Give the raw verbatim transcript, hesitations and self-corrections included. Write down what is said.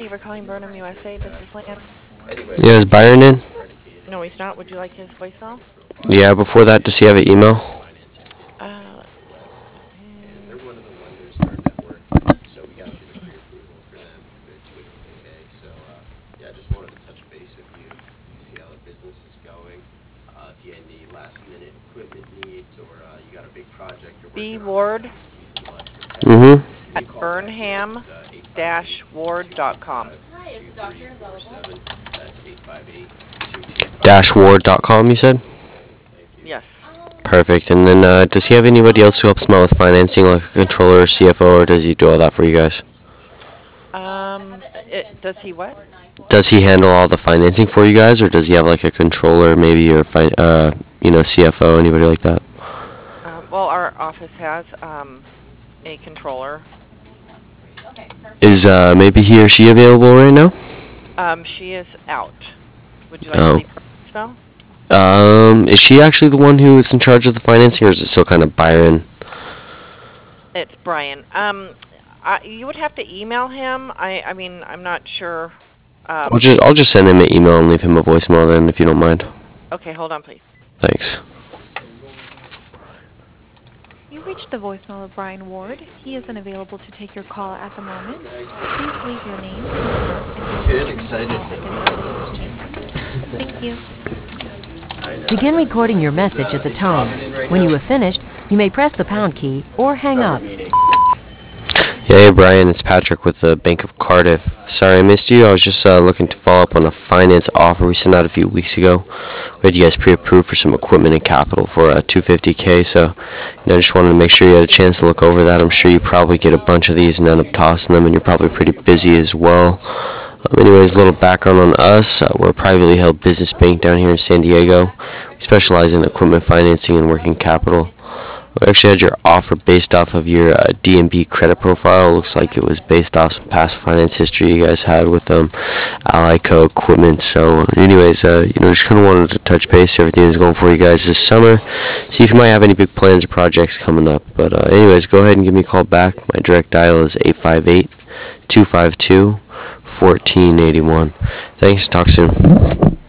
you for calling Burnham U S A. This is Lance. Yeah, is Byron in? No, he's not. Would you like his voicemail? Yeah, before that, does he have an email? Uh, let's see. B Ward Mm-hmm. at burnham dash ward dot com. Dashward dot com, you said? Yes. Perfect. And then, uh, does he have anybody else who helps him out with financing, like a controller or C F O, or does he do all that for you guys? Um, it, does he what? Does he handle all the financing for you guys, or does he have like a controller, maybe, or fi- uh, you know, C F O, anybody like that? Um, well, our office has um, a controller. Is uh, maybe he or she available right now? Um, she is out. Would you like to Oh. leave her voicemail? Um, is she actually the one who is in charge of the financing, or is it still kind of Byron? It's Brian. Um, I, you would have to email him. I, I mean, I'm not sure. Um, I'll just I'll just send him an email and leave him a voicemail then, if you don't mind. okay, hold on, please. Thanks. You reached the voicemail of Brian Ward. He is unavailable to take your call at the moment. Please leave your name, number, and Get your excited. Thank you. Begin recording your message at the tone. When you have finished, you may press the pound key or hang up. Yeah, hey Brian, it's Patrick with the Bank of Cardiff. Sorry I missed you. I was just uh, looking to follow up on a finance offer we sent out a few weeks ago. We had you guys pre-approved for some equipment and capital for uh, two hundred fifty K. So, you know, I just wanted to make sure you had a chance to look over that. I'm sure you probably get a bunch of these and end up tossing them, and you're probably pretty busy as well. Um, anyways, a little background on us. Uh, we're a privately held business bank down here in San Diego. We specialize in equipment financing and working capital. We actually had your offer based off of your uh, D and B credit profile. It looks like it was based off some past finance history you guys had with um, Alico equipment. So, anyways, uh, you know, just kind of wanted to touch base, see everything is going for you guys this summer. See if you might have any big plans or projects coming up. But, uh, anyways, go ahead and give me a call back. My direct dial is eight five eight, two five two, one four eight one. Thanks. Talk soon.